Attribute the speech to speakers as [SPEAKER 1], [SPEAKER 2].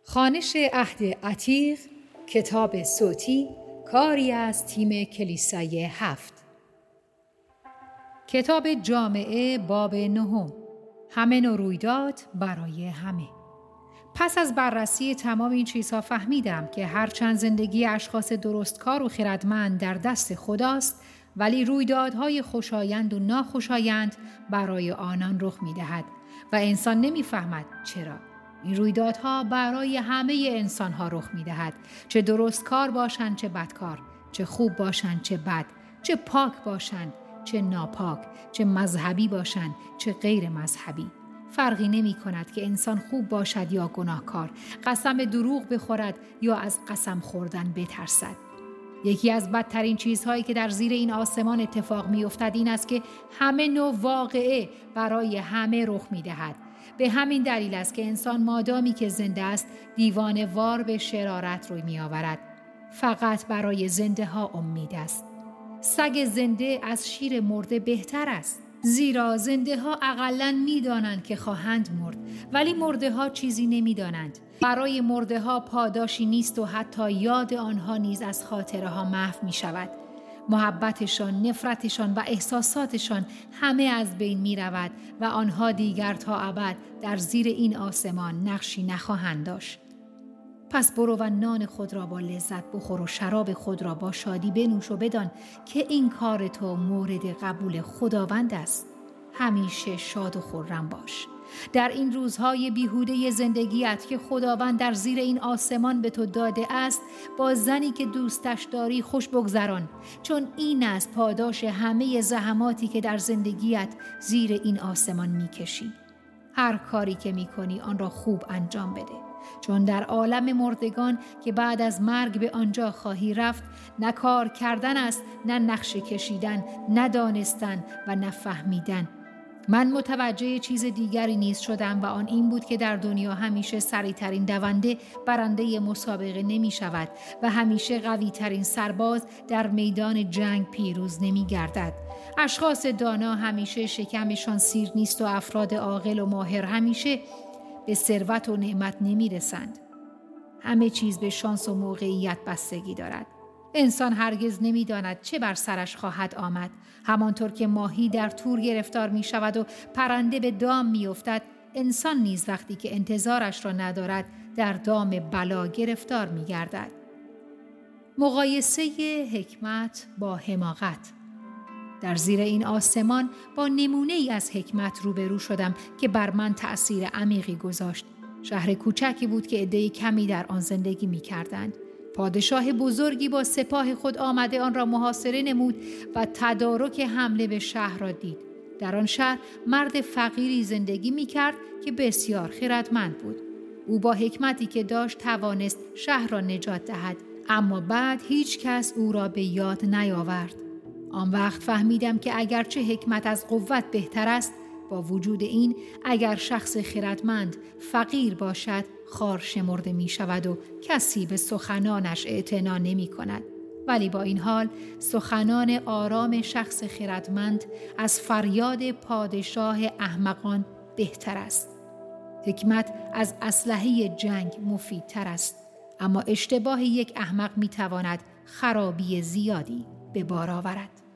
[SPEAKER 1] خوانش عهد عتیق، کتاب صوتی، کاری از تیم کلیسای 7. کتاب جامعه باب 9. همه نوع رویداد برای همه. پس از بررسی تمام این چیزها فهمیدم که هرچند زندگی اشخاص درستکار و خردمند در دست خداست، ولی رویدادهای خوشایند و ناخوشایند برای آنان رخ می‌دهد و انسان نمی‌فهمد چرا. این رویدادها برای همه انسان‌ها رخ می‌دهد، چه درستکار باشند چه بدکار، چه خوب باشند چه بد، چه پاک باشند چه ناپاک، چه مذهبی باشند چه غیر مذهبی. فرقی نمی کند که انسان خوب باشد یا گناهکار، قسم دروغ بخورد یا از قسم خوردن بترسد. یکی از بدترین چیزهایی که در زیر این آسمان اتفاق می افتد این است که همه نوع واقعه برای همه رخ می دهد. به همین دلیل است که انسان مادامی که زنده است دیوانه وار به شرارت روی می آورد. فقط برای زنده ها امید است. سگ زنده از شیر مرده بهتر است. زیرا زنده ها اقلن می دانند که خواهند مرد، ولی مرده ها چیزی نمی دانند. برای مرده ها پاداشی نیست و حتی یاد آنها نیز از خاطره ها محو می شود. محبتشان، نفرتشان و احساساتشان همه از بین می رود و آنها دیگر تا ابد در زیر این آسمان نقشی نخواهند داشت. پس برو و نان خود را با لذت بخور و شراب خود را با شادی بنوش و بدان که این کار تو مورد قبول خداوند است. همیشه شاد و خرم باش. در این روزهای بیهوده زندگیت که خداوند در زیر این آسمان به تو داده است، با زنی که دوستش داری خوش بگذران، چون این است پاداش همه زحماتی که در زندگیت زیر این آسمان میکشی. هر کاری که میکنی آن را خوب انجام بده، چون در عالم مردگان که بعد از مرگ به آنجا خواهی رفت، نه کار کردن است، نه نقشه کشیدن، نه دانستن و نه فهمیدن. من متوجه چیز دیگری نیز شدم و آن این بود که در دنیا همیشه سریع‌ترین دونده برنده مسابقه نمی شود و همیشه قوی‌ترین سرباز در میدان جنگ پیروز نمی گردد. اشخاص دانا همیشه شکمشان سیر نیست و افراد عاقل و ماهر همیشه به ثروت و نعمت نمی رسند. همه چیز به شانس و موقعیت بستگی دارد. انسان هرگز نمی داند چه بر سرش خواهد آمد. همانطور که ماهی در تور گرفتار می شود و پرنده به دام می افتد، انسان نیز وقتی که انتظارش را ندارد در دام بلا گرفتار می گردد. مقایسه حکمت با حماقت. در زیر این آسمان با نمونه ای از حکمت روبرو شدم که بر من تأثیر عمیقی گذاشت. شهر کوچکی بود که عده کمی در آن زندگی می کردند. پادشاه بزرگی با سپاه خود آمده آن را محاصره نمود و تدارک حمله به شهر را دید. در آن شهر مرد فقیری زندگی می کرد که بسیار خردمند بود. او با حکمتی که داشت توانست شهر را نجات دهد، اما بعد هیچ کس او را به یاد نیاورد. آن وقت فهمیدم که اگرچه حکمت از قوت بهتر است، با وجود این اگر شخص خردمند فقیر باشد خوار شمرده می شود و کسی به سخنانش اعتنا نمی کند. ولی با این حال سخنان آرام شخص خردمند از فریاد پادشاه احمقان بهتر است. حکمت از اسلحه جنگ مفیدتر است، اما اشتباه یک احمق می تواند خرابی زیادی به بار آورد.